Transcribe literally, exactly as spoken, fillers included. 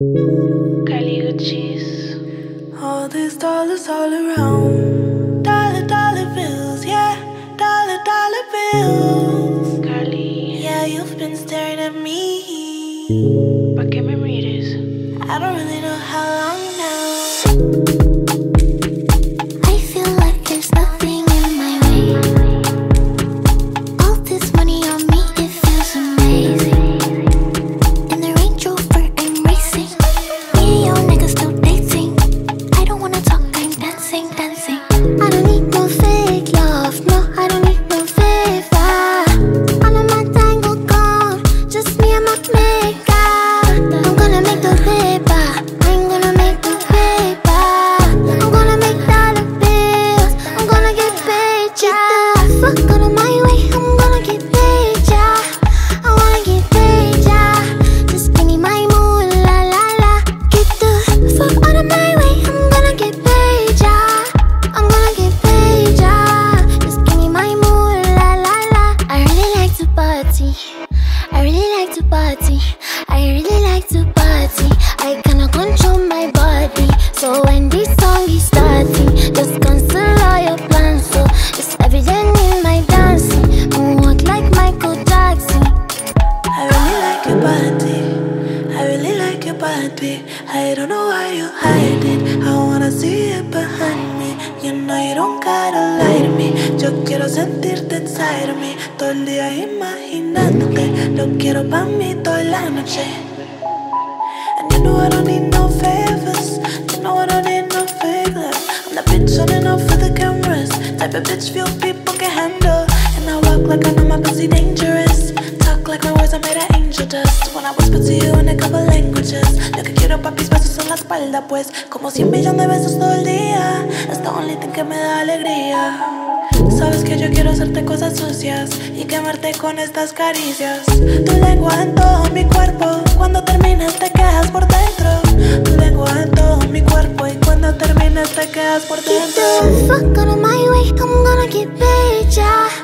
Kylie Uchis. All these dollars all around. Dollar, dollar bills, yeah. Dollar, dollar bills. Kylie. Yeah, you've been staring at me. ¿Pa' qué me mires? I don't really know how long now. I feel like there's nothing in my way. All this money on me, it feels amazing. In the Range Rover, I'm racing. Me and your nigga still dating. I don't wanna talk, I'm dancing, dancing. I don't need no fake love, no, I don't need no favor. All of my tango gone, just me and my makeup. I'm gonna make the paper, I'm gonna make the paper. I'm gonna make dollar bills, I'm gonna get paid, yeah. Get the fuck out of my way, I'm gonna get paid, yeah. I wanna get paid, yeah. Just give me my moolah, la la. Get the fuck out of my way, I'm gonna get paid, yeah. I'm gonna get paid, yeah. Just give me my moolah, la la. I really like to party, I really like to party, I really like to party. I cannot control my body, so when this song is starting, just cancel all your plans. So it's evident in my dancing, moonwalk like Michael Jackson. I really like your body. I really like your body. I don't know why you hide it. I wanna see it behind me. You know you don't gotta lie to me. Yo quiero sentirte inside of me. Todo el día imaginándote. Lo quiero pa' mí toda la noche. And you know I don't need no favors. You know I don't need no favors. I'm the bitch running off for the cameras. Type of bitch few people can handle. And I walk like I know my pussy dangerous. Talk like my words are made of angel dust. When I whisper to you in a couple languages. Lo que quiero papis besos en la espalda pues. Como cien millones de besos todo el día. Es the only thing que me da alegría. Sabes que yo quiero hacerte cosas sucias y quemarte con estas caricias. Tu lengua en todo mi cuerpo. Cuando terminas te quedas por dentro. Tu lengua en todo mi cuerpo y cuando terminas te quedas por Get dentro. the fuck out of my way, I'm gonna get paid, yeah.